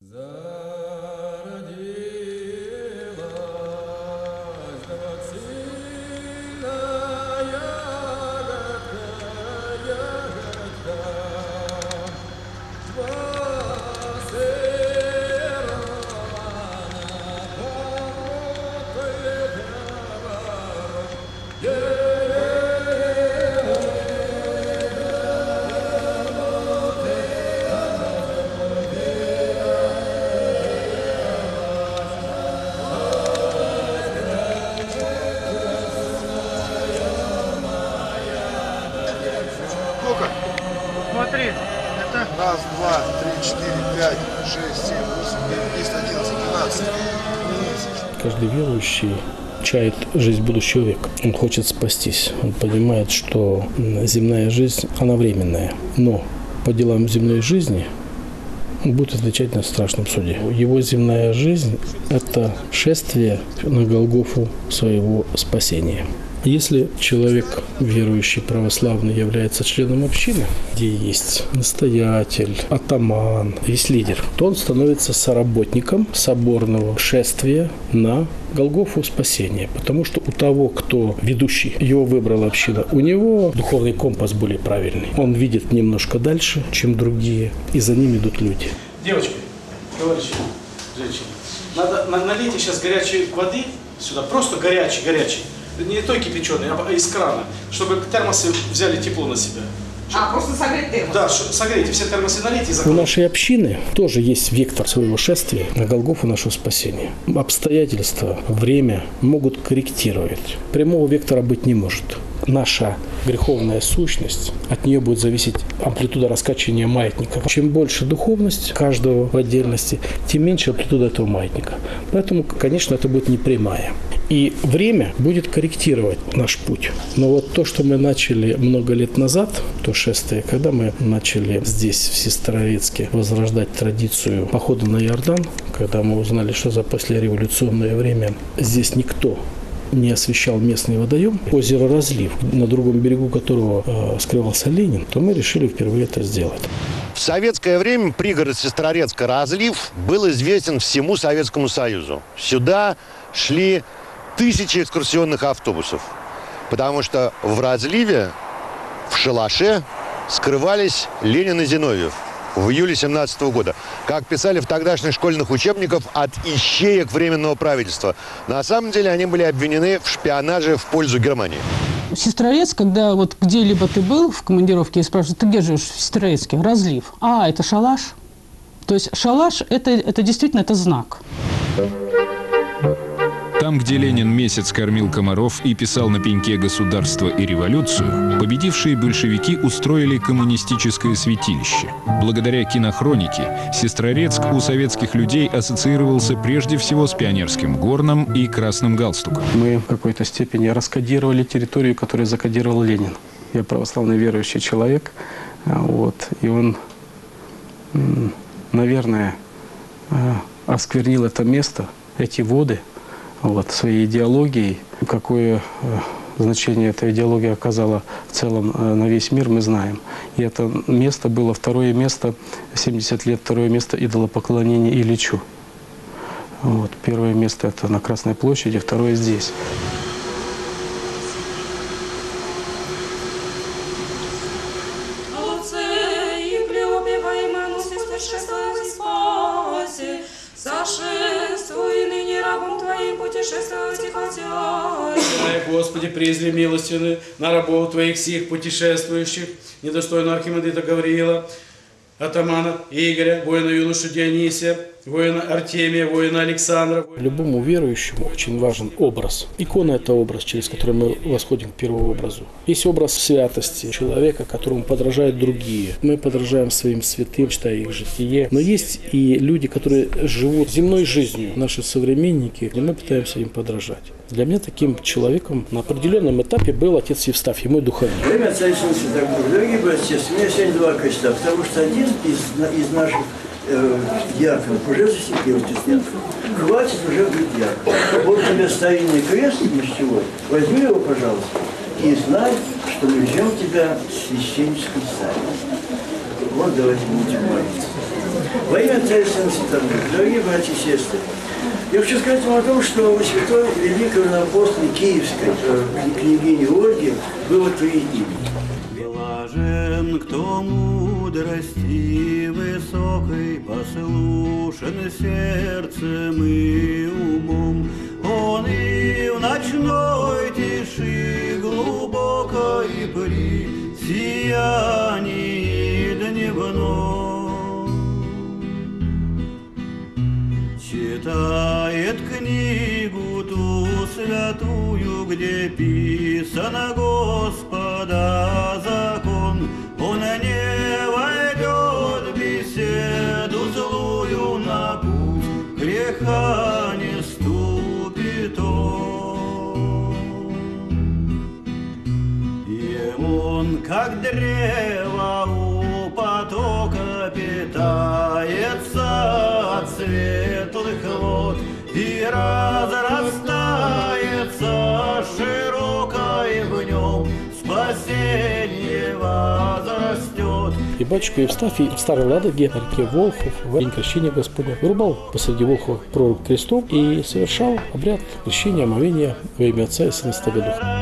Смотри, это... Раз, два, три, четыре, пять, шесть, семь, восемь, девять, 10, 11, 12. Каждый верующий чает жизнь будущего века. Он хочет спастись. Он понимает, что земная жизнь, она временная. Но по делам земной жизни он будет отвечать на страшном суде. Его земная жизнь – это шествие на Голгофу своего спасения. Если человек, верующий, православный, является членом общины, где есть настоятель, атаман, есть лидер, то он становится соработником соборного шествия на Голгофу спасения. Потому что у того, кто ведущий, его выбрала община, у него духовный компас более правильный. Он видит немножко дальше, чем другие, и за ним идут люди. Девочки, товарищи, женщины, надо налейте сейчас горячей воды сюда, просто горячей. Не той кипяченой, а из крана, чтобы термосы взяли тепло на себя. Просто согреть термос? Да, согрейте, все термосы налейте и У закройте. нашей общины тоже есть вектор своего шествия на Голгофу нашего спасения. Обстоятельства, время могут корректировать. Прямого вектора быть не может. Наша греховная сущность, от нее будет зависеть амплитуда раскачивания маятника. Чем больше духовность каждого в отдельности, тем меньше амплитуда этого маятника. Поэтому, конечно, это будет не прямая. И время будет корректировать наш путь. Но вот то, что мы начали много лет назад, то шествие, когда мы начали здесь, в Сестрорецке, возрождать традицию похода на Иордан, когда мы узнали, что за послереволюционное время здесь никто не освещал местный водоем, озеро Разлив, на другом берегу которого скрывался Ленин, то мы решили впервые это сделать. В советское время пригород Сестрорецка Разлив был известен всему Советскому Союзу. Сюда шли тысячи экскурсионных автобусов, потому что в Разливе, в шалаше, скрывались Ленин и Зиновьев в июле 1917 года. Как писали в тогдашних школьных учебниках, от ищеек Временного правительства. На самом деле они были обвинены в шпионаже в пользу Германии. Сестрорецк, когда вот где-либо ты был в командировке и спрашивают, ты где живешь в Сестрорецке? Разлив. А, это шалаш? То есть шалаш это действительно это знак. Там, где Ленин месяц кормил комаров и писал на пеньке «Государство и революцию», победившие большевики устроили коммунистическое святилище. Благодаря кинохронике Сестрорецк у советских людей ассоциировался прежде всего с пионерским горном и красным галстуком. Мы в какой-то степени раскодировали территорию, которую закодировал Ленин. Я православный верующий человек, и он, наверное, осквернил это место, эти воды, своей идеологией. Какое значение эта идеология оказала в целом на весь мир, мы знаем. И это место было второе место, 70 лет второе место идолопоклонения Ильичу. Первое место это на Красной площади, второе здесь. Господи, презри милостивны на рабов Твоих сих путешествующих, недостойно архимандрита Гавриила, атамана Игоря, воина юношу Дионисия, воина Артемия, воина Александра. Любому верующему очень важен образ. Икона – это образ, через который мы восходим к первообразу. Есть образ святости человека, которому подражают другие. Мы подражаем своим святым, читая их житие. Но есть и люди, которые живут земной жизнью, наши современники, и мы пытаемся им подражать. Для меня таким человеком на определенном этапе был отец Евстафий, мой духовник. Время Отца Иисуса Святого. Дорогие братья, у меня сегодня два креста, потому что один из наших диаконов уже засекрел диакон. Хватит уже быть диаконом. Вот тебе старинный крест мощевой, возьми его, пожалуйста, и знай, что мы ждем тебя в священническом саде. Вот давайте будем молиться. Во имя Отца и Сына Святого, дорогие братья и сестры, я хочу сказать вам о том, что у святой великой апостолы Киевской княгини Ольги было 3 имени. Блажен, кто мудрости высокой послушен сердцем и умом, он и в ночной тиши глубокой при сиянии дневном читает книгу ту святую, где писано Господа закон. Он не войдет в беседу злую, на путь греха не ступит он. И он, как древо у потока, питается от светлых вод и разрастается широкой в нем спасение возрастет. И батюшка Евстафий в Старой Ладоге, на реке Волхов, в день крещения Господня, вырубал посреди Волхова прорубь крестом и совершал обряд крещения, омовения во имя Отца и Сына и Святого Духа.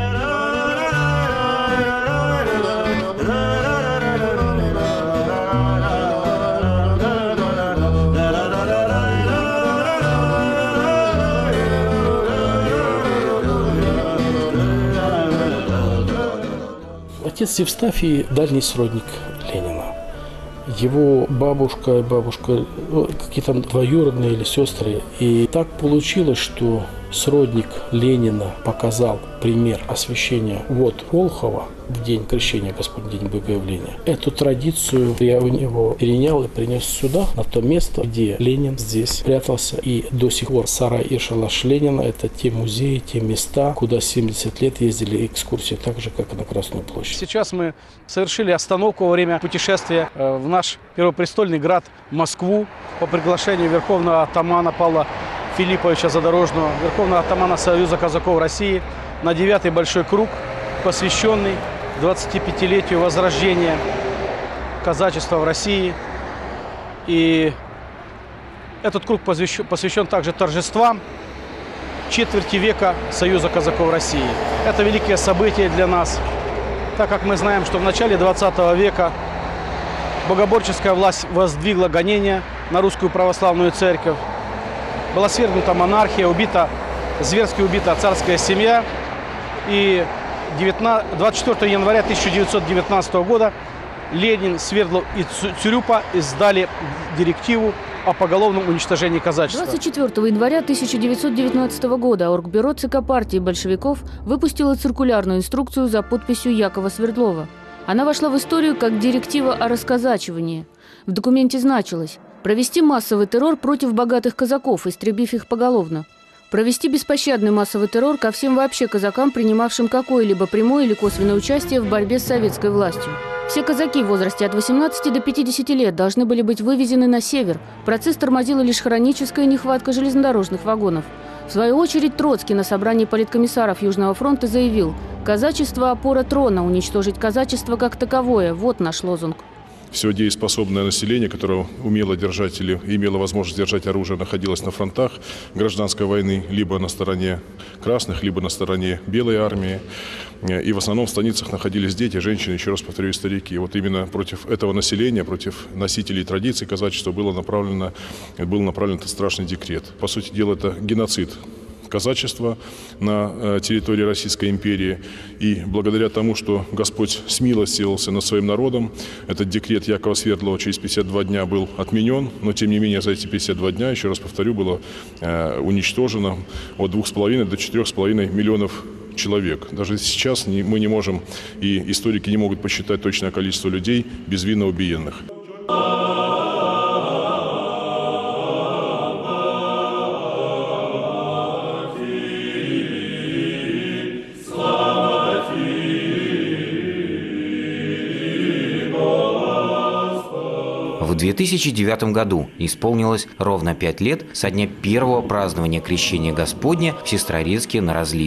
Отец Евстафий – дальний сродник Ленина. Его бабушка, какие-то двоюродные или сестры. И так получилось, что сродник Ленина показал пример освящения вод Волхова в день крещения Господня, день Богоявления. Эту традицию я у него перенял и принес сюда, на то место, где Ленин здесь прятался. И до сих пор сарай и шалаш Ленина – это те музеи, те места, куда 70 лет ездили экскурсии, так же, как и на Красную площадь. Сейчас мы совершили остановку во время путешествия в наш первопрестольный град Москву по приглашению верховного атамана Павла Филипповича Задорожного, верховного атамана Союза казаков России, на 9-й большой круг, посвященный 25-летию возрождения казачества в России. И этот круг посвящен также торжествам четверти века Союза казаков России. Это великие события для нас, так как мы знаем, что в начале 20 века богоборческая власть воздвигла гонения на русскую православную церковь. Была свергнута монархия, зверски убита царская семья. И 24 января 1919 года Ленин, Свердлов и Цюрюпа издали директиву о поголовном уничтожении казачества. 24 января 1919 года Оргбюро ЦК партии большевиков выпустило циркулярную инструкцию за подписью Якова Свердлова. Она вошла в историю как директива о расказачивании. В документе значилось: провести массовый террор против богатых казаков, истребив их поголовно. Провести беспощадный массовый террор ко всем вообще казакам, принимавшим какое-либо прямое или косвенное участие в борьбе с советской властью. Все казаки в возрасте от 18 до 50 лет должны были быть вывезены на север. Процесс тормозила лишь хроническая нехватка железнодорожных вагонов. В свою очередь Троцкий на собрании политкомиссаров Южного фронта заявил: «Казачество – опора трона, уничтожить казачество как таковое – вот наш лозунг». Все дееспособное население, которое умело держать или имело возможность держать оружие, находилось на фронтах гражданской войны, либо на стороне красных, либо на стороне белой армии. И в основном в станицах находились дети, женщины, еще раз повторю, и старики. И вот именно против этого населения, против носителей традиций казачества был направлен этот страшный декрет. По сути дела, это геноцид казачества на территории Российской империи. И благодаря тому, что Господь смилостивился над своим народом, этот декрет Якова Свердлова через 52 дня был отменен, но тем не менее за эти 52 дня, еще раз повторю, было уничтожено от 2,5 до 4,5 миллионов человек. Даже сейчас мы не можем, и историки не могут посчитать точное количество людей безвинно убиенных. В 2009 году исполнилось ровно 5 лет со дня первого празднования Крещения Господня в Сестрорецке на Разливе.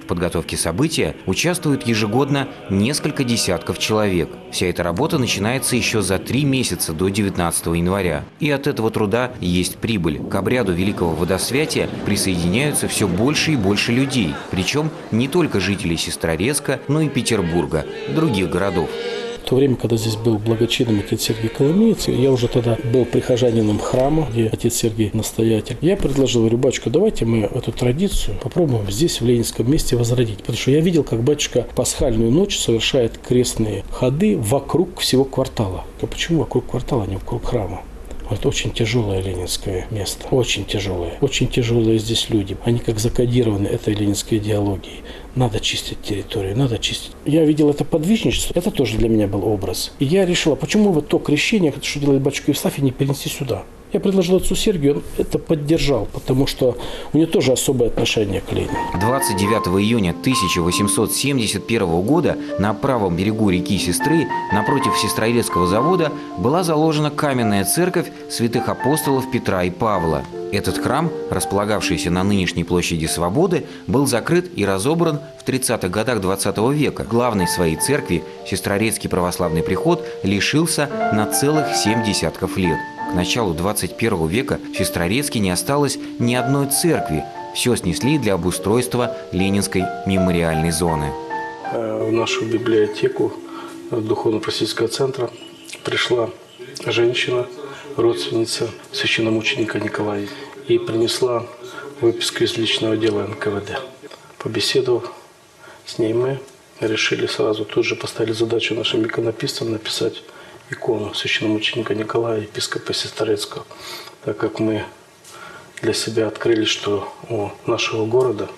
В подготовке события участвуют ежегодно несколько десятков человек. Вся эта работа начинается еще за 3 месяца до 19 января. И от этого труда есть прибыль. К обряду Великого Водосвятия присоединяются все больше и больше людей. Причем не только жителей Сестрорецка, но и Петербурга, других городов. В то время, когда здесь был благочинным отец Сергий Коломеец, я уже тогда был прихожанином храма, где отец Сергий настоятель. Я предложил, говорю, батюшка, давайте мы эту традицию попробуем здесь, в Ленинском месте, возродить. Потому что я видел, как батюшка пасхальную ночь совершает крестные ходы вокруг всего квартала. А почему вокруг квартала, а не вокруг храма? Это очень тяжелое ленинское место. Очень тяжелое. Очень тяжелые здесь люди. Они как закодированы этой ленинской идеологией. Надо чистить территорию, надо чистить. Я видел это подвижничество. Это тоже для меня был образ. И я решил, почему вот то крещение, что делает батюшка Евстафий, не перенести сюда? Я предложил отцу Сергию, он это поддержал, потому что у него тоже особое отношение к Ленину. 29 июня 1871 года на правом берегу реки Сестры, напротив Сестрорецкого завода, была заложена каменная церковь святых апостолов Петра и Павла. Этот храм, располагавшийся на нынешней площади Свободы, был закрыт и разобран в 30-х годах 20 века. Главной своей церкви Сестрорецкий православный приход лишился на целых 7 десятков лет. К началу 21 века в Сестрорецке не осталось ни одной церкви. Все снесли для обустройства Ленинской мемориальной зоны. В нашу библиотеку Духовно-просветительского центра пришла женщина, родственница священномученика Николая, и принесла выписку из личного дела НКВД. Побеседовав с ней, мы решили сразу, тут же поставили задачу нашим иконописцам написать икону священномученика Николая, епископа Сестрорецкого, так как мы для себя открыли, что у нашего города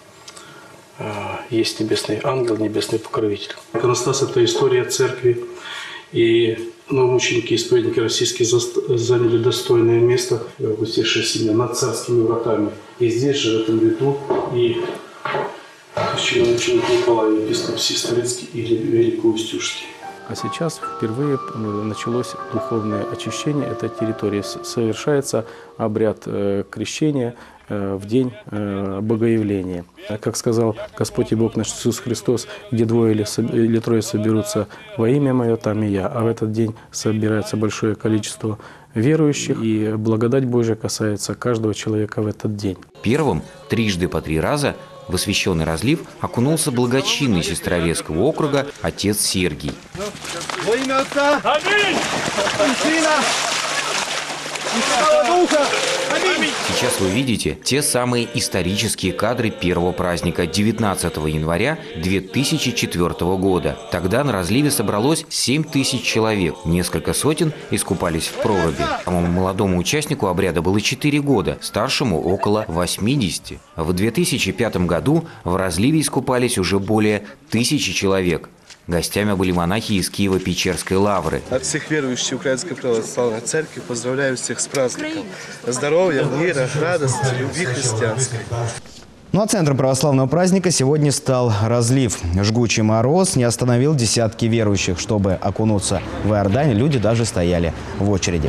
есть небесный ангел, небесный покровитель. Иконостас – это история церкви, и мученики и исповедники российские заняли достойное место в августейшей семье над царскими вратами. И здесь же, в этом ряду, и священномученик Николай, епископ Сестрорецкий или Великоустюжский. А сейчас впервые началось духовное очищение этой территории. Совершается обряд крещения в день Богоявления. Как сказал Господь и Бог наш Иисус Христос, где 2 или 3 соберутся во имя Мое, там и я. А в этот день собирается большое количество верующих, и благодать Божия касается каждого человека в этот день. Первым трижды по 3 раза в освященный разлив окунулся благочинный Сестрорецкого округа отец Сергий. Во имя Отца! Аминь! И Сына! И Святого Духа! Аминь! Сейчас вы видите те самые исторические кадры первого праздника 19 января 2004 года. Тогда на разливе собралось 7000 человек. Несколько сотен искупались в проруби. Самому молодому участнику обряда было 4 года, старшему около 80. В 2005 году в разливе искупались уже более 1000 человек. Гостями были монахи из Киево-Печерской лавры. От всех верующих Украинской православной церкви поздравляю всех с праздником. Здоровья, мира, радости, любви христианской. Ну а центром православного праздника сегодня стал разлив. Жгучий мороз не остановил десятки верующих. Чтобы окунуться в Иордань, люди даже стояли в очереди.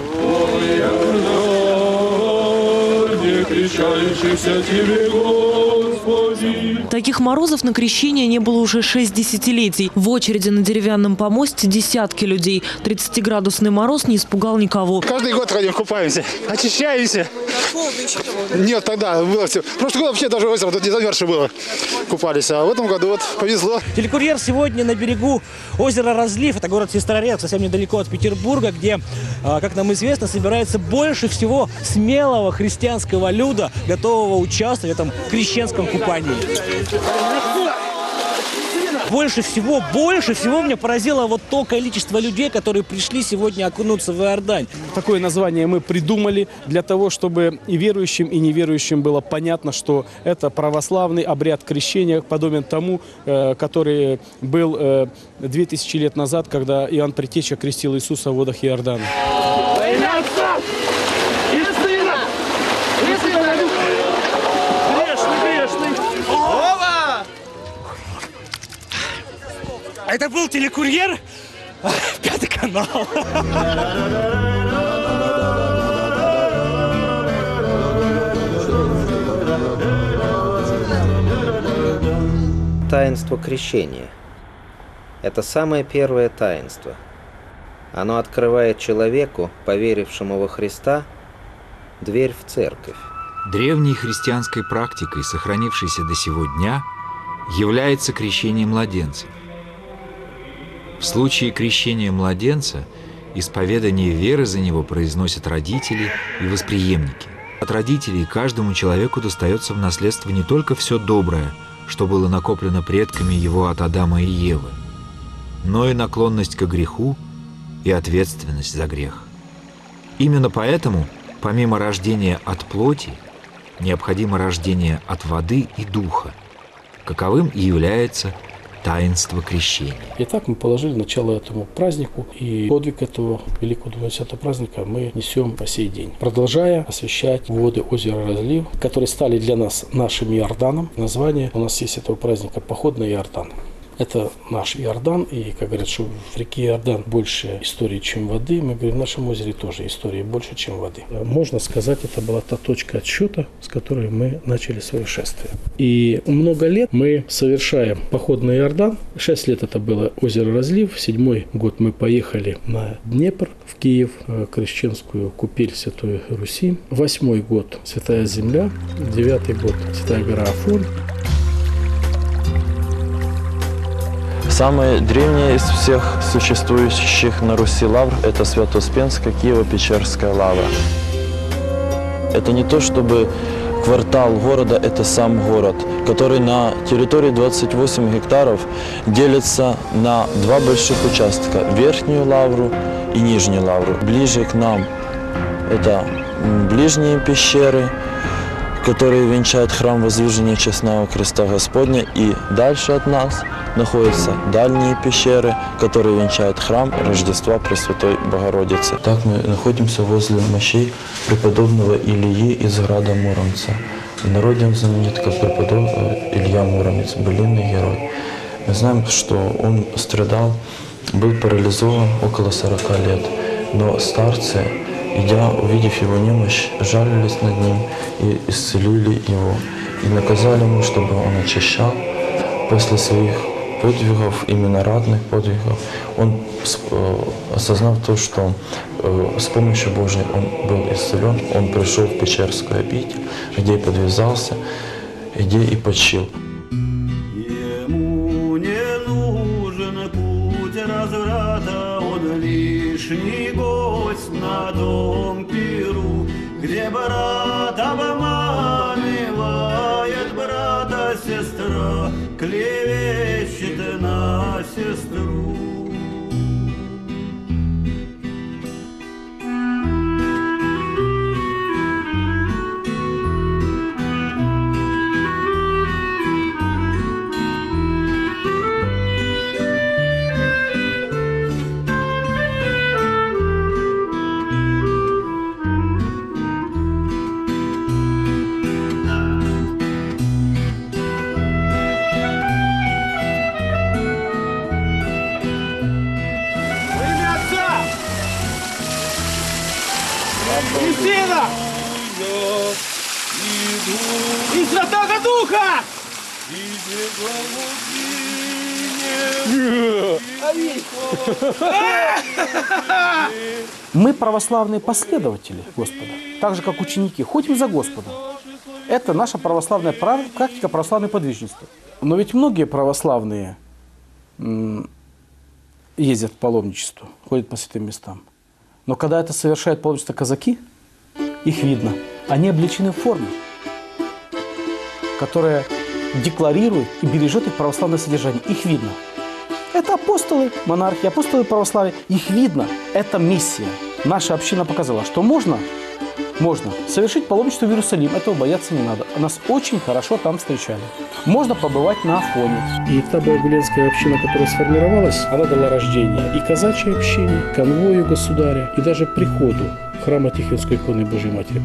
Таких морозов на крещение не было уже 6 десятилетий. В очереди на деревянном помосте десятки людей. 30-градусный мороз не испугал никого. Каждый год ходим, купаемся, очищаемся. Нет, тогда было все. В прошлом году вообще даже озеро тут не замерзшее было. Купались, а в этом году вот повезло. Телекурьер сегодня на берегу озера Разлив. Это город Сестрорецк, совсем недалеко от Петербурга, где, как нам известно, собирается больше всего смелого христианского люда, готового участвовать в этом крещенском купании. Больше всего меня поразило вот то количество людей, которые пришли сегодня окунуться в Иордань. Такое название мы придумали для того, чтобы и верующим, и неверующим было понятно, что это православный обряд крещения, подобен тому, который был 2000 лет назад, когда Иоанн Предтеча крестил Иисуса в водах Иордана. Это был телекурьер, 5 канал. таинство крещения. Это самое первое таинство. Оно открывает человеку, поверившему во Христа, дверь в церковь. Древней христианской практикой, сохранившейся до сего дня, является крещение младенцев. В случае крещения младенца исповедание веры за него произносят родители и восприемники. От родителей каждому человеку достается в наследство не только все доброе, что было накоплено предками его от Адама и Евы, но и наклонность к греху и ответственность за грех. Именно поэтому, помимо рождения от плоти, необходимо рождение от воды и духа, каковым и является таинство крещения. Итак, мы положили начало этому празднику, и подвиг этого великого 20-го праздника мы несем по сей день, продолжая освящать воды озера Разлив, которые стали для нас нашим Иорданом. Название у нас есть этого праздника «Поход на Иордан». Это наш Иордан, и, как говорят, что в реке Иордан больше истории, чем воды, мы говорим, в нашем озере тоже истории больше, чем воды. Можно сказать, это была та точка отсчета, с которой мы начали свое шествие. И много лет мы совершаем поход на Иордан. 6 лет это было озеро Разлив. 7-й год мы поехали на Днепр, в Киев, крещенскую купель Святой Руси. 8-й год Святая Земля. 9-й год Святая гора Афон. Самая древняя из всех существующих на Руси лавр – это Свято-Успенская Киево-Печерская лавра. Это не то, чтобы квартал города – это сам город, который на территории 28 гектаров делится на 2 больших участка – Верхнюю лавру и Нижнюю лавру. Ближе к нам – это ближние пещеры, которые венчают храм Воздвижения Честного Креста Господня, и дальше от нас находятся дальние пещеры, которые венчают храм Рождества Пресвятой Богородицы. Так мы находимся возле мощей преподобного Ильи из града Муромца. В народе он знаменит как Илья Муромец, былинный герой. Мы знаем, что он страдал, был парализован около 40 лет, но старцы, идя, увидев его немощь, жалились над ним и исцелили его. И наказали ему, чтобы он очищал после своих подвигов, именно ратных подвигов. Он, осознав то, что с помощью Божией он был исцелен, он пришел в Печерскую обитель, где и подвязался, где и почил. Ему не нужен путь разврата, он лишний гость на дом пиру, где брат обманывает брата сестра, клевещет на сестру. Сына и Святого Духа! Мы православные последователи Господа, так же как ученики, ходим за Господом. Это наша православная практика, православное подвижничество. Но ведь многие православные ездят в паломничество, ходят по святым местам. Но когда это совершают паломничество казаки, их видно. Они облечены в форме, которая декларирует и бережет их православное содержание. Их видно. Это апостолы, монархи, апостолы православия. Их видно. Это миссия. Наша община показала, что можно совершить паломничество в Иерусалим. Этого бояться не надо. Нас очень хорошо там встречали. Можно побывать на Афоне. И та Богоявленская община, которая сформировалась, она дала рождение и казачьей общине, конвою государя, и даже приходу храма Тихвинской иконы Божьей Матери.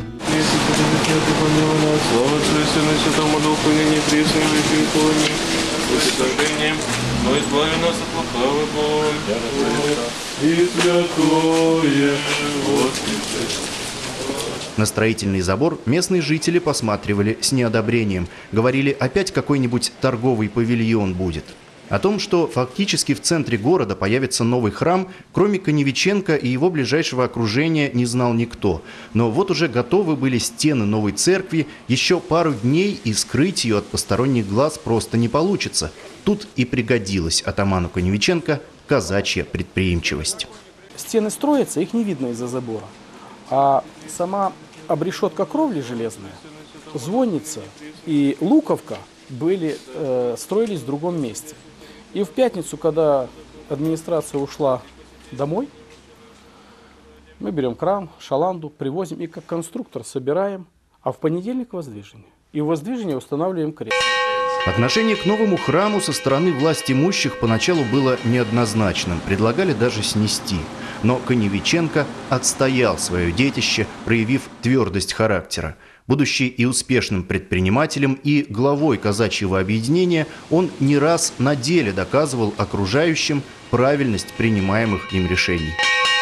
Слава Отцу и Сыну и Святому Духу, ныне и присно и во веки веков. Аминь. Но избави нас от лукавого и святое Господи. На строительный забор местные жители посматривали с неодобрением. Говорили, опять какой-нибудь торговый павильон будет. О том, что фактически в центре города появится новый храм, кроме Коневиченко и его ближайшего окружения, не знал никто. Но вот уже готовы были стены новой церкви, еще пару дней, и скрыть ее от посторонних глаз просто не получится. Тут и пригодилась атаману Коневиченко казачья предприимчивость. Стены строятся, их не видно из-за забора. А сама обрешетка кровли железная, звонница и луковка строились в другом месте. И в пятницу, когда администрация ушла домой, мы берем кран, шаланду, привозим и как конструктор собираем, а в понедельник воздвижение. И в воздвижение устанавливаем крест. Отношение к новому храму со стороны власть имущих поначалу было неоднозначным, предлагали даже снести. Но Коневиченко отстоял свое детище, проявив твердость характера. Будучи и успешным предпринимателем, и главой казачьего объединения, он не раз на деле доказывал окружающим правильность принимаемых им решений.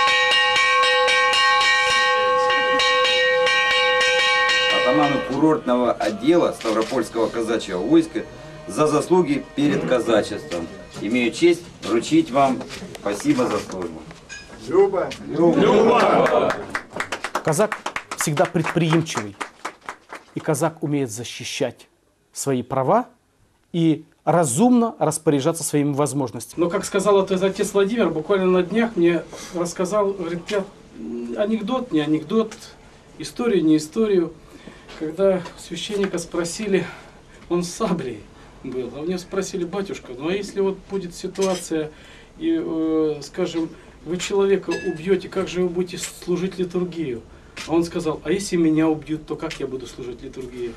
Атаману курортного отдела Ставропольского казачьего войска за заслуги перед казачеством. Имею честь вручить вам спасибо за службу. Люба! Люба! Казак всегда предприимчивый. И казак умеет защищать свои права и разумно распоряжаться своими возможностями. Но, как сказал отец Владимир, буквально на днях мне рассказал, говорит, анекдот, не анекдот, историю, не историю. Когда священника спросили, он с саблей был, а у него спросили, батюшка, ну а если вот будет ситуация, и, скажем, вы человека убьете, как же вы будете служить литургию? А он сказал, а если меня убьют, то как я буду служить литургию?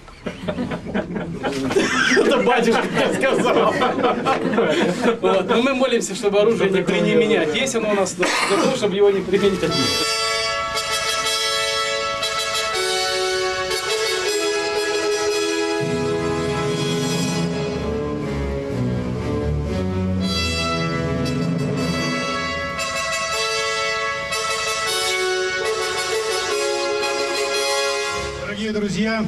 Это батюшка сказал. Но мы молимся, чтобы оружие не применять. Есть оно у нас для того, чтобы его не применить. Дорогие друзья,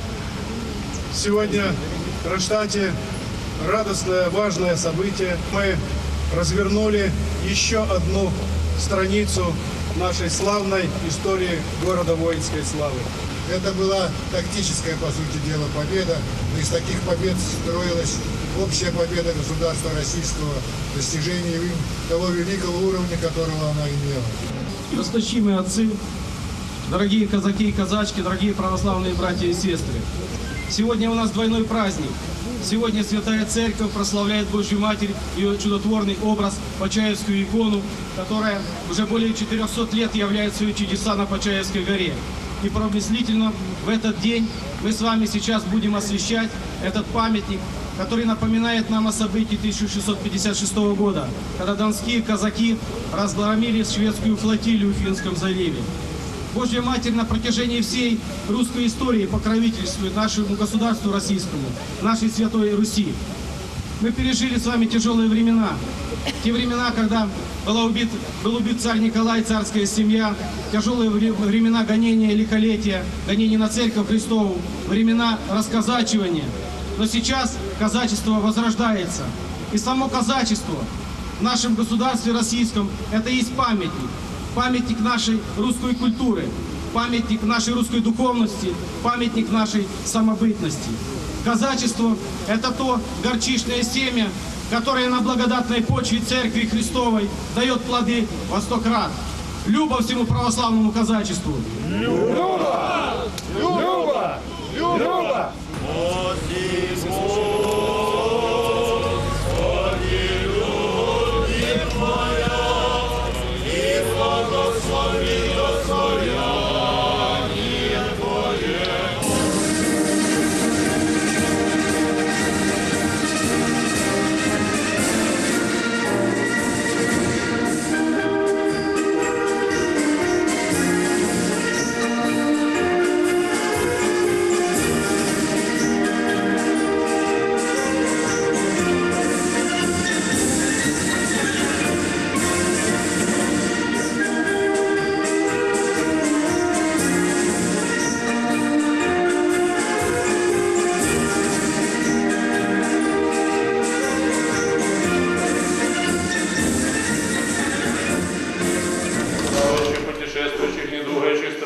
сегодня в Кронштадте радостное, важное событие. Мы развернули еще одну страницу нашей славной истории города воинской славы. Это была тактическая, по сути дела, победа. Из таких побед строилась общая победа государства российского, достижение им того великого уровня, которого она имела. Досточтимые отцы, дорогие казаки и казачки, дорогие православные братья и сестры, сегодня у нас двойной праздник. Сегодня Святая Церковь прославляет Божью Матерь, ее чудотворный образ, Почаевскую икону, которая уже более 400 лет являет свои чудеса на Почаевской горе. И промыслительно в этот день мы с вами сейчас будем освящать этот памятник, который напоминает нам о событии 1656 года, когда донские казаки разгромили шведскую флотилию в Финском заливе. Божья Матерь на протяжении всей русской истории покровительствует нашему государству российскому, нашей Святой Руси. Мы пережили с вами тяжелые времена. Те времена, когда был убит царь Николай, царская семья, тяжелые времена гонения лихолетия, гонения на Церковь Христову, времена расказачивания. Но сейчас казачество возрождается. И само казачество в нашем государстве российском – это и есть памятник. Памятник нашей русской культуры, памятник нашей русской духовности, памятник нашей самобытности. Казачество – это то горчичное семя, которое на благодатной почве Церкви Христовой дает плоды во 100 крат. Люба всему православному казачеству! Люба! Люба! Люба!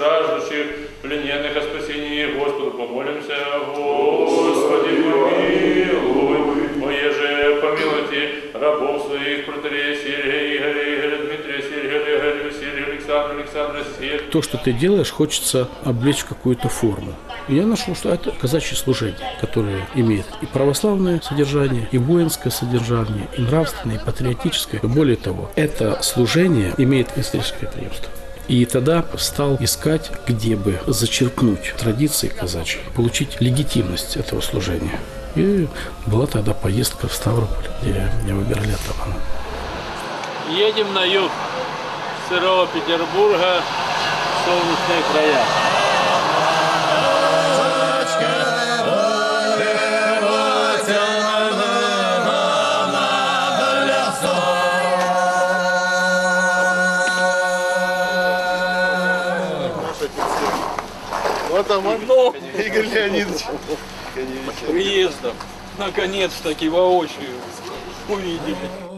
страждущих, плененных о спасении Господу помолимся. Господи, помилуй, Моеже помилуйте рабов своих, протоиерея Сергия, Игоря, Дмитрия, Сергия, Александра, Сергия. То, что ты делаешь, хочется облечь в какую-то форму. И я нашел, что это казачье служение, которое имеет и православное содержание, и воинское содержание, и нравственное, и патриотическое. Более того, это служение имеет историческое преемство. И тогда стал искать, где бы зачерпнуть традиции казачьи, получить легитимность этого служения. И была тогда поездка в Ставрополь, где меня выбирали атамана. Едем на юг сырого Петербурга, солнечные края. Атаман Игорь Леонидович. Приездом. Наконец-таки воочию увидели.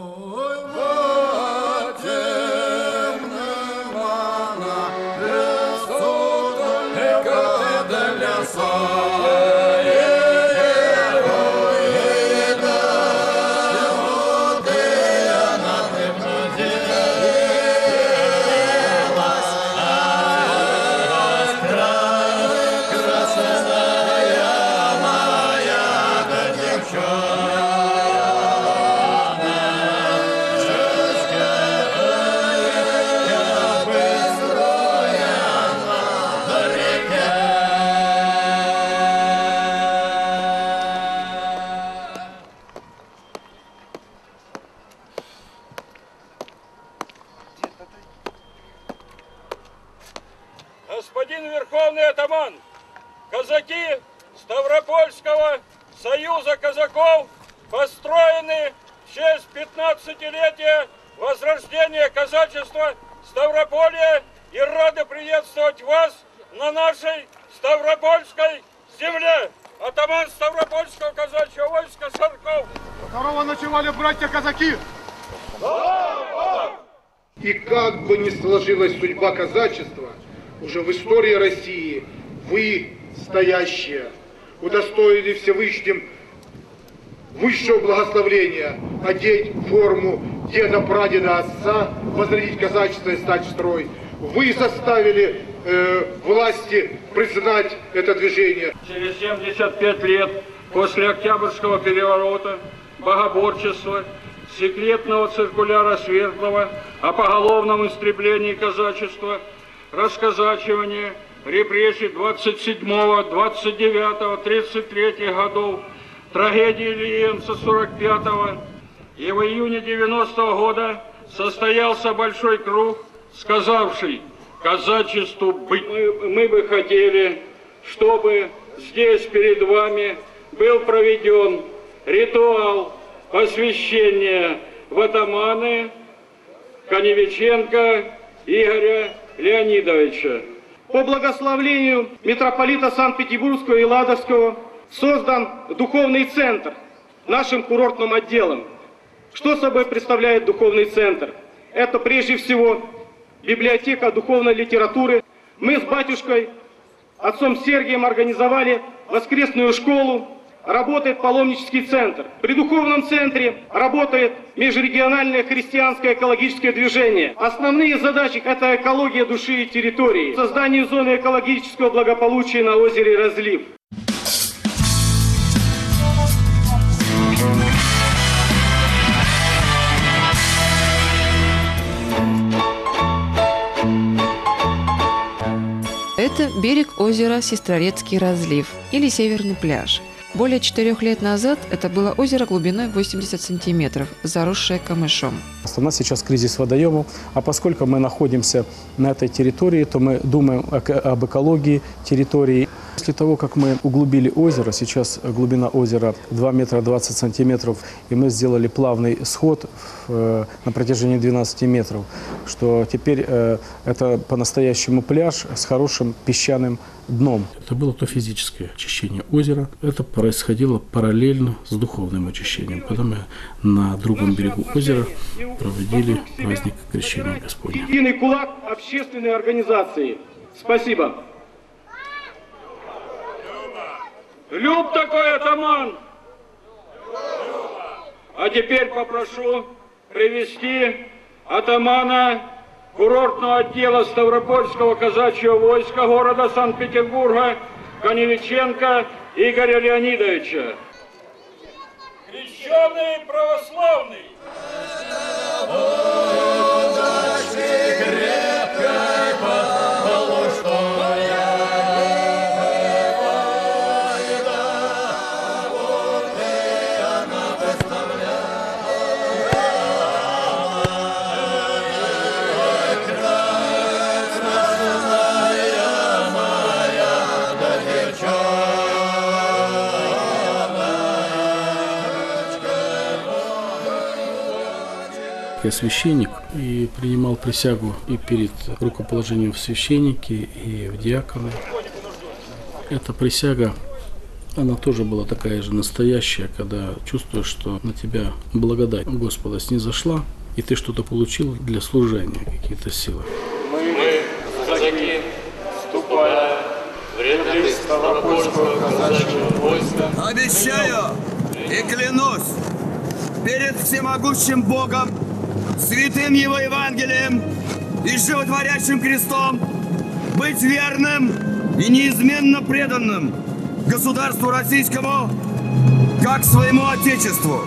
Господин Верховный Атаман, казаки Ставропольского союза казаков построены в честь 15-летия возрождения казачества Ставрополья и рады приветствовать вас на нашей Ставропольской земле. Атаман Ставропольского казачьего войска Шарков. Здорово ночевали, братья-казаки! И как бы ни сложилась судьба казачества, уже в истории России вы, стоящие, удостоили Всевышним высшего благословения одеть форму деда-прадеда отца, возродить казачество и стать в строй. Вы заставили власти признать это движение. Через 75 лет после Октябрьского переворота, богоборчества, секретного циркуляра Свердлова о поголовном истреблении казачества, расказачивания, репрессий 27, 29, 33 годов, трагедии Ильинца 45-го, и в июне 90-го года состоялся большой круг, сказавший казачеству быть. Мы бы хотели, чтобы здесь перед вами был проведен ритуал посвящения в атаманы Коневиченко Игоря Леонидовича. По благословению митрополита Санкт-Петербургского и Ладожского создан духовный центр нашим курортным отделом. Что собой представляет духовный центр? Это прежде всего библиотека духовной литературы. Мы с батюшкой, отцом Сергием, организовали воскресную школу, работает паломнический центр. При духовном центре работает межрегиональное христианское экологическое движение. Основные задачи – это экология души и территории, создание зоны экологического благополучия на озере Разлив. Это берег озера Сестрорецкий разлив или Северный пляж. Более 4 лет назад это было озеро глубиной 80 сантиметров, заросшее камышом. У нас сейчас кризис водоемов, а поскольку мы находимся на этой территории, то мы думаем об экологии территории. После того, как мы углубили озеро, сейчас глубина озера 2 метра 20 сантиметров, и мы сделали плавный сход на протяжении 12 метров, что теперь это по-настоящему пляж с хорошим песчаным дном. Это было то физическое очищение озера. Это происходило параллельно с духовным очищением. Когда мы на другом берегу озера проводили праздник Крещения Господня. Единый кулак общественной организации. Спасибо. Люб такой атаман. А теперь попрошу привести атамана курортного отдела Ставропольского казачьего войска города Санкт-Петербурга Коневиченко Игоря Леонидовича. Крещеный православный! Я священник и принимал присягу и перед рукоположением в священники, и в диаконы. Эта присяга, она тоже была такая же настоящая, когда чувствуешь, что на тебя благодать Господа снизошла, и ты что-то получил для служения, какие-то силы. Мы, казаки, вступая в ряды Ставропольского казачьего войска, обещаю и клянусь перед всемогущим Богом, святым Его Евангелием и животворящим крестом быть верным и неизменно преданным государству российскому, как своему Отечеству.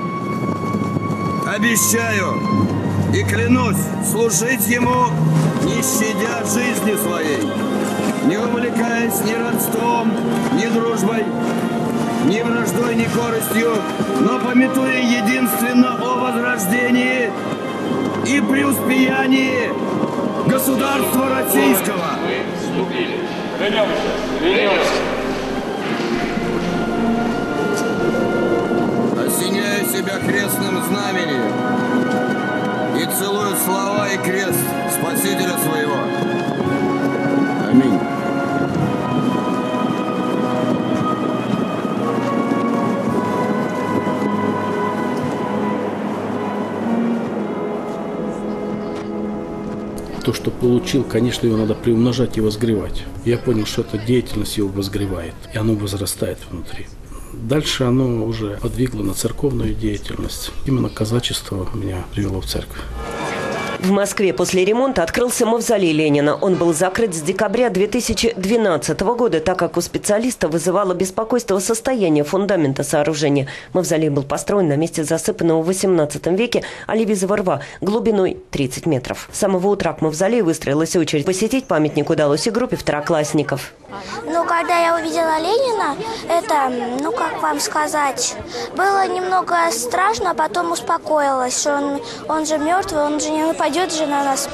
Обещаю и клянусь служить Ему, не щадя жизни своей, не увлекаясь ни родством, ни дружбой, ни враждой, ни корыстью, но памятуя единственно о возрождении и преуспеянии государства российского. мы вступили. Клянемся. Осеняю себя крестным знаменем и целую слова и крест Спасителя своего. Аминь. То, что получил, конечно, его надо приумножать и возгревать. Я понял, что эта деятельность его возгревает, и оно возрастает внутри. Дальше оно уже подвигло на церковную деятельность. Именно казачество меня привело в церковь. В Москве после ремонта открылся мавзолей Ленина. Он был закрыт с декабря 2012 года, так как у специалиста вызывало беспокойство состояние фундамента сооружения. Мавзолей был построен на месте засыпанного в XVIII веке оливизового рва глубиной 30 метров. С самого утра к мавзолею выстроилась очередь. Посетить памятник удалось и группе второклассников. Ну, когда я увидела Ленина, это, ну, как вам сказать, было немного страшно, а потом успокоилась, что он же мертвый, он же не нападет же на нас.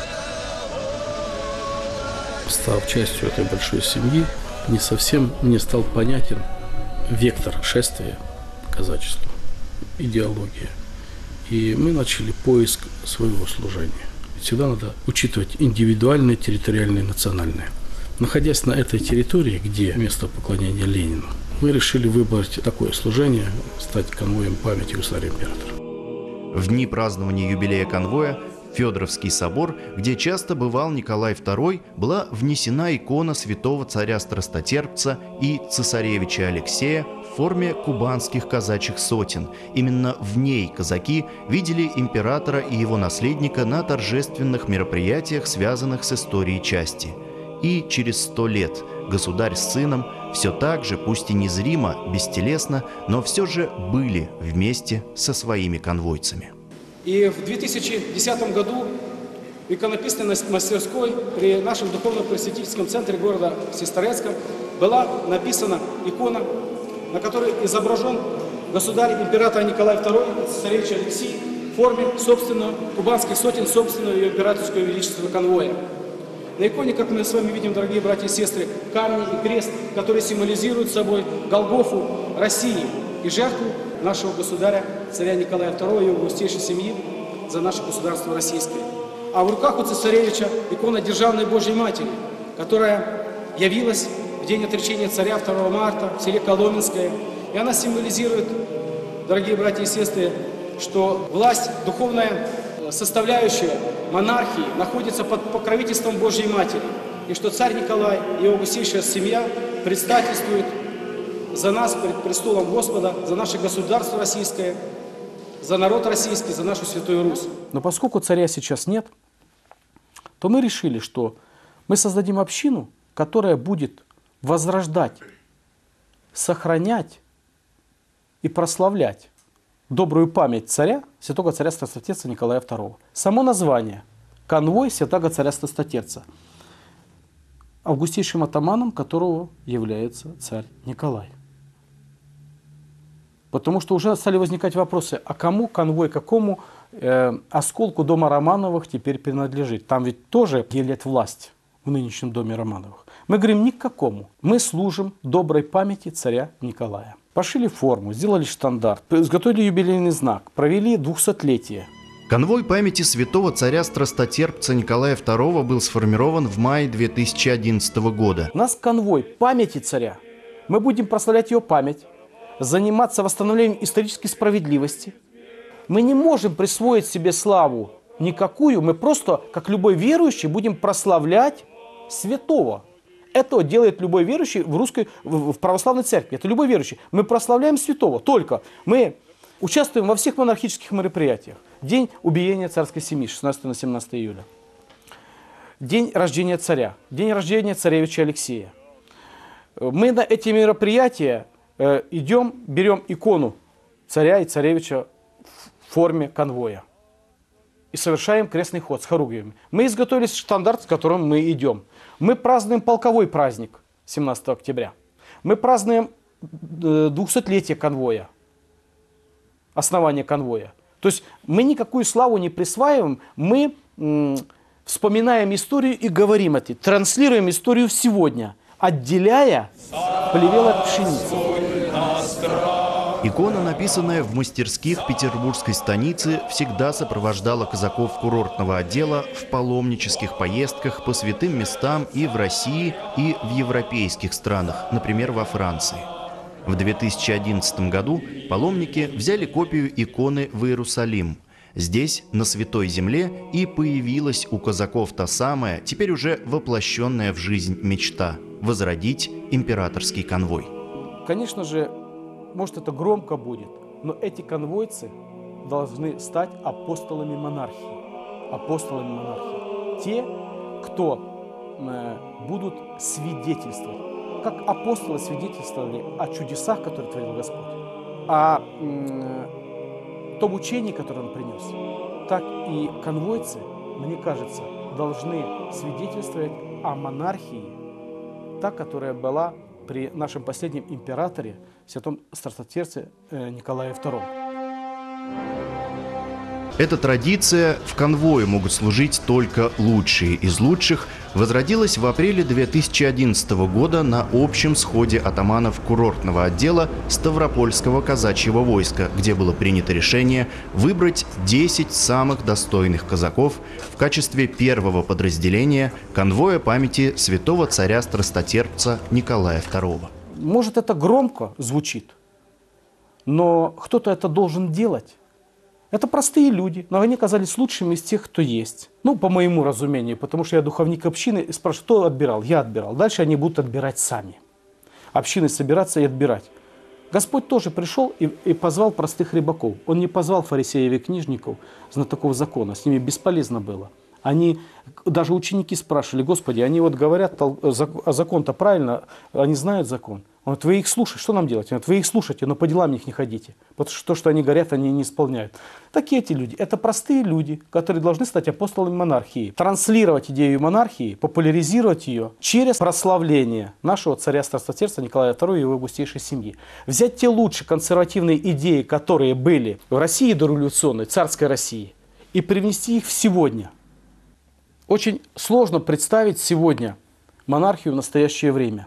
Став частью этой большой семьи, не совсем мне стал понятен вектор шествия казачества, идеология. И мы начали поиск своего служения. Всегда надо учитывать индивидуальное, территориальное, национальное. Находясь на этой территории, где место поклонения Ленину, мы решили выбрать такое служение, стать конвоем памяти государя-императора. В дни празднования юбилея конвоя в Федоровский собор, где часто бывал Николай II, была внесена икона святого царя-страстотерпца и цесаревича Алексея в форме кубанских казачьих сотен. Именно в ней казаки видели императора и его наследника на торжественных мероприятиях, связанных с историей части. И через 100 лет государь с сыном все так же, пусть и незримо, бестелесно, но все же были вместе со своими конвойцами. И в 2010 году в иконописной мастерской при нашем духовно-просветительском центре города Сестрорецка была написана икона, на которой изображен государь-император Николай II, цесаревич Алексей в форме собственного кубанских сотен, собственного ее императорского величества конвоя. На иконе, как мы с вами видим, дорогие братья и сестры, камни и крест, которые символизируют собой Голгофу России и жертву нашего государя, царя Николая II и его густейшей семьи за наше государство российское. А в руках у цесаревича икона Державной Божьей Матери, которая явилась в день отречения царя 2 марта в селе Коломенское. И она символизирует, дорогие братья и сестры, что власть духовная составляющая монархии находится под покровительством Божьей Матери. И что царь Николай и его августейшая семья предстательствуют за нас перед престолом Господа, за наше государство российское, за народ российский, за нашу Святую Русь. Но поскольку царя сейчас нет, то мы решили, что мы создадим общину, которая будет возрождать, сохранять и прославлять добрую память царя, святого царя Страстотерца Николая II. Само название – конвой святого царя Страстотерца, августейшим атаманом которого является царь Николай. Потому что уже стали возникать вопросы, а кому конвой, какому осколку дома Романовых теперь принадлежит? Там ведь тоже делят власть в нынешнем доме Романовых. Мы говорим, ни к какому. Мы служим доброй памяти царя Николая. Пошили форму, сделали штандарт, изготовили юбилейный знак, провели 200-летие. Конвой памяти святого царя Страстотерпца Николая II был сформирован в мае 2011 года. У нас конвой памяти царя. Мы будем прославлять его память, заниматься восстановлением исторической справедливости. Мы не можем присвоить себе славу никакую, мы просто, как любой верующий, будем прославлять святого. Это делает любой верующий в православной церкви. Это любой верующий. Мы прославляем святого. Только мы участвуем во всех монархических мероприятиях. День убиения царской семьи, 16 на 17 июля. День рождения царя. День рождения царевича Алексея. Мы на эти мероприятия идем, берем икону царя и царевича в форме конвоя. И совершаем крестный ход с хоругвиями. Мы изготовили штандарт, с которым мы идем. Мы празднуем полковой праздник 17 октября. Мы празднуем 200-летие конвоя, основание конвоя. То есть мы никакую славу не присваиваем, мы вспоминаем историю и говорим это, транслируем историю в сегодня, отделяя плевел от пшеницы. Икона, написанная в мастерских петербургской станицы, всегда сопровождала казаков курортного отдела в паломнических поездках по святым местам и в России, и в европейских странах, например, во Франции. В 2011 году паломники взяли копию иконы в Иерусалим. Здесь, на Святой Земле, и появилась у казаков та самая, теперь уже воплощенная в жизнь мечта – возродить императорский конвой. Конечно же, может, это громко будет, но эти конвойцы должны стать апостолами монархии. Апостолами монархии. Те, кто будут свидетельствовать. Как апостолы свидетельствовали о чудесах, которые творил Господь, о том учении, которое Он принес, так и конвойцы, мне кажется, должны свидетельствовать о монархии, та, которая была при нашем последнем императоре, святом Страстотерце Николае II. Эта традиция «в конвое могут служить только лучшие из лучших» возродилась в апреле 2011 года на общем сходе атаманов курортного отдела Ставропольского казачьего войска, где было принято решение выбрать 10 самых достойных казаков в качестве первого подразделения конвоя памяти святого царя Страстотерпца Николая II. Может, это громко звучит, но кто-то это должен делать. Это простые люди, но они оказались лучшими из тех, кто есть. Ну, по моему разумению, потому что я духовник общины, и спрашиваю, кто отбирал? Я отбирал. Дальше они будут отбирать сами. Общины собираться и отбирать. Господь тоже пришел и позвал простых рыбаков. Он не позвал фарисеев и книжников, знатоков закона. С ними бесполезно было. Они, даже ученики спрашивали, Господи, они вот говорят, а закон-то правильно, они знают закон. Он говорит, вы их слушаете, что нам делать? Он говорит, вы их слушайте, но по делам них не ходите. Потому что то, что они говорят, они не исполняют. Такие эти люди. Это простые люди, которые должны стать апостолами монархии. Транслировать идею монархии, популяризировать ее через прославление нашего царя Страстотерца Николая II и его августейшей семьи. Взять те лучшие консервативные идеи, которые были в России дореволюционной, царской России, и привнести их в сегодня. Очень сложно представить сегодня монархию в настоящее время.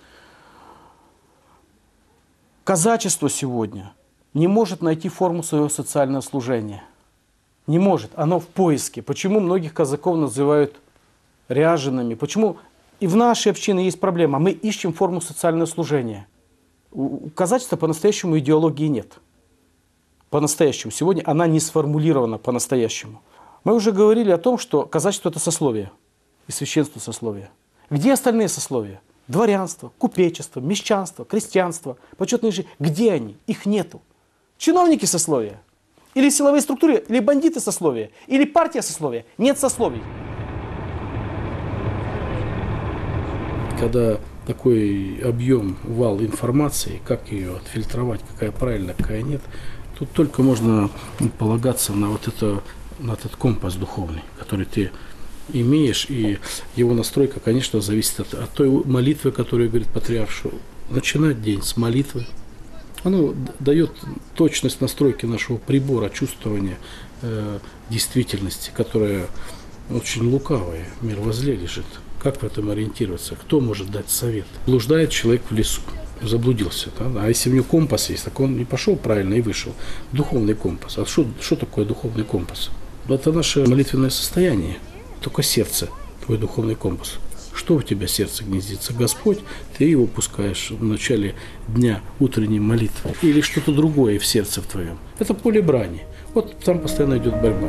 Казачество сегодня не может найти форму своего социального служения. Не может. Оно в поиске. Почему многих казаков называют ряжеными? Почему и в нашей общине есть проблема? Мы ищем форму социального служения. У казачества по-настоящему идеологии нет. По-настоящему. Сегодня она не сформулирована по-настоящему. Мы уже говорили о том, что казачество – это сословие, и священство – сословие. Где остальные сословия? Дворянство, купечество, мещанство, крестьянство, почетные жители. Где они? Их нету. Чиновники сословия. Или силовые структуры, или бандиты сословия, или партия сословия. Нет сословий. Когда такой объем, вал информации, как ее отфильтровать, какая правильная, какая нет, тут только можно полагаться на на этот компас духовный, который ты имеешь, и его настройка, конечно, зависит от той молитвы, которую говорит патриарх, что начинать день с молитвы. Оно дает точность настройки нашего прибора, чувствования действительности, которая очень лукавая, мир возле лежит. Как в этом ориентироваться? Кто может дать совет? Блуждает человек в лесу, заблудился. Да? А если у него компас есть, так он и пошел правильно, и вышел. Духовный компас. А что такое духовный компас? Это наше молитвенное состояние. Только сердце, твой духовный компас. Что у тебя в сердце гнездится? Господь, ты его пускаешь в начале дня утренней молитвы. Или что-то другое в сердце в твоем. Это поле брани. Вот там постоянно идет борьба.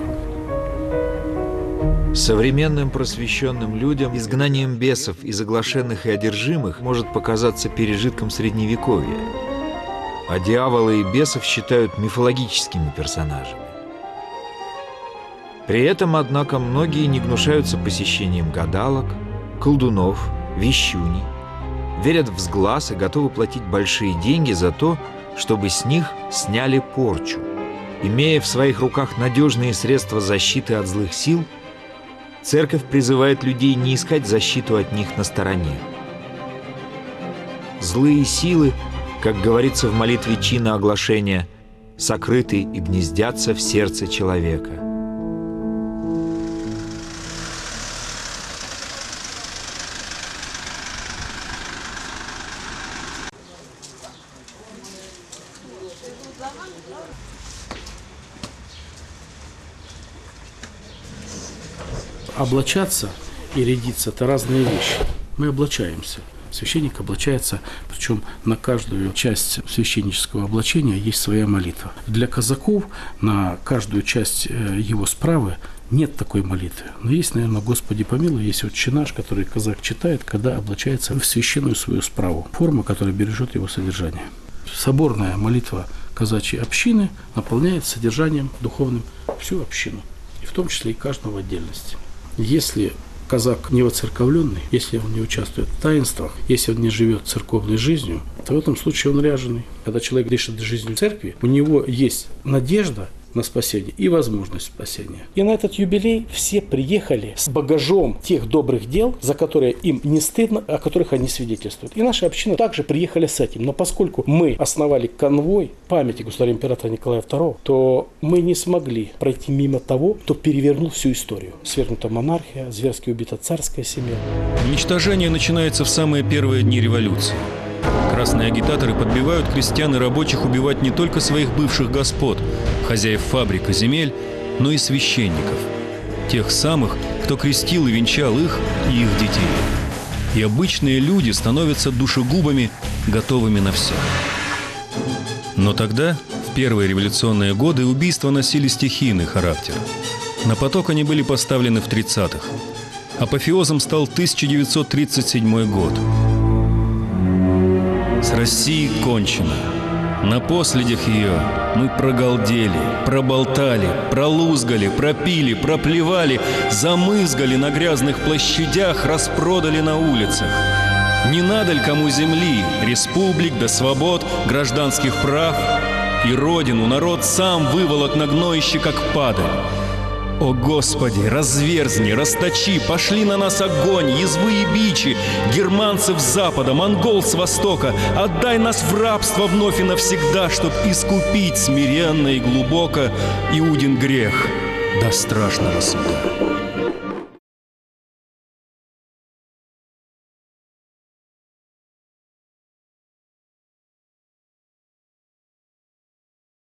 Современным просвещенным людям изгнанием бесов из оглашенных и одержимых может показаться пережитком Средневековья. А дьявола и бесов считают мифологическими персонажами. При этом, однако, многие не гнушаются посещением гадалок, колдунов, вещуней, верят в сглаз и готовы платить большие деньги за то, чтобы с них сняли порчу. Имея в своих руках надежные средства защиты от злых сил, Церковь призывает людей не искать защиту от них на стороне. Злые силы, как говорится в молитве чина оглашения, сокрыты и гнездятся в сердце человека. Облачаться и рядиться – это разные вещи. Мы облачаемся. Священник облачается, причем на каждую часть священнического облачения есть своя молитва. Для казаков на каждую часть его справы нет такой молитвы. Но есть, наверное, «Господи помилуй», есть «Отче наш», который казак читает, когда облачается в священную свою справу. Форма, которая бережет его содержание. Соборная молитва казачьей общины наполняет содержанием духовным всю общину, и в том числе и каждого в отдельности. Если казак не воцерковленный, если он не участвует в таинствах, если он не живет церковной жизнью, то в этом случае он ряженый. Когда человек дышит жизнью церкви, у него есть надежда на спасение и возможность спасения. И на этот юбилей все приехали с багажом тех добрых дел, за которые им не стыдно, о которых они свидетельствуют. И наша община также приехали с этим. Но поскольку мы основали конвой памяти государя-императора Николая II, то мы не смогли пройти мимо того, кто перевернул всю историю. Свергнута монархия, зверски убита царская семья. Уничтожение начинается в самые первые дни революции. Красные агитаторы подбивают крестьян и рабочих убивать не только своих бывших господ, хозяев фабрик и земель, но и священников. Тех самых, кто крестил и венчал их и их детей. И обычные люди становятся душегубами, готовыми на все. Но тогда, в первые революционные годы, убийства носили стихийный характер. На поток они были поставлены в 30-х. Апофеозом стал 1937 год. С Россией кончено. На последях ее мы прогалдели, проболтали, пролузгали, пропили, проплевали, замызгали на грязных площадях, распродали на улицах. Не надо ли кому земли, республик до свобод, гражданских прав? И родину народ сам выволок на гноище, как падаль. О Господи, разверзни, расточи, пошли на нас огонь, язвы и бичи, германцев с запада, монгол с востока, отдай нас в рабство вновь и навсегда, чтоб искупить смиренно и глубоко Иудин грех до страшного суда.